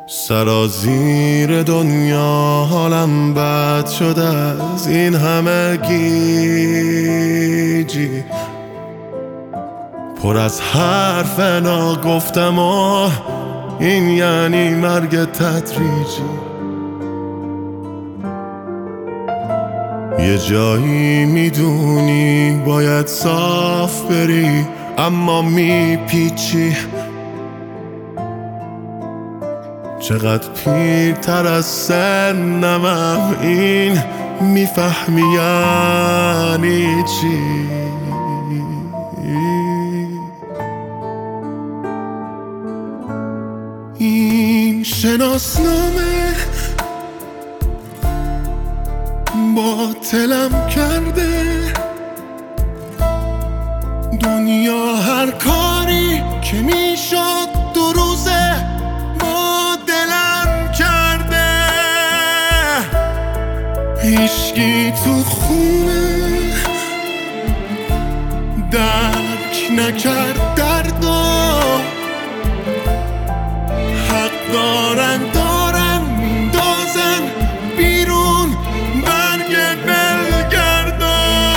سرازیر دنیا حالم بد شده از این همه گیجی، پر از حرف ناگفتم و این یعنی مرگ تدریجی. یه جایی میدونی باید صاف بری اما میپیچی، چقدر پیرتر از سنمم این میفهمی یعنی چی. این شناسنامه باطلم کرده، دنیا هر کاری که میشد دو روزه با دلم کرده. هیچکی تو خونه درک نکرد دردو، حق دارن میندازن بیرون برگ بلگردو.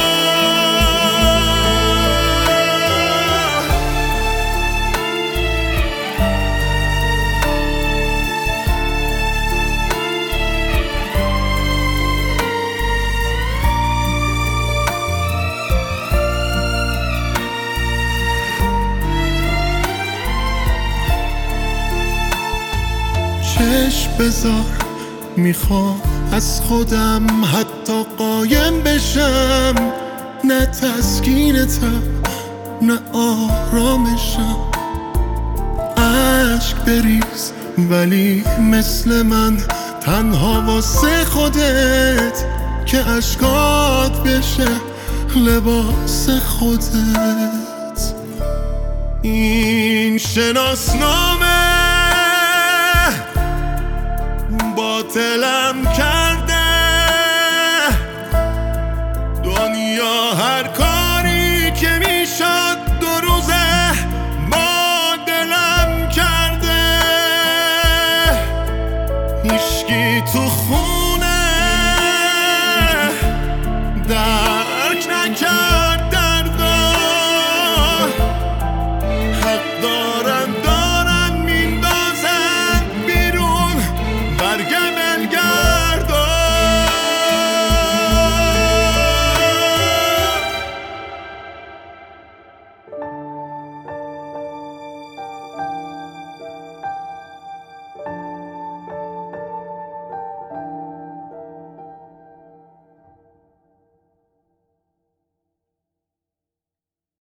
چشم بذار میخوام از خودم حتی قایم بشم، نه تسکینتم نه آرامشم. عشق بریز ولی مثل من تنها واسه خودت، که اشکات بشه لباس خودت. این شناسنامه باطلم کرد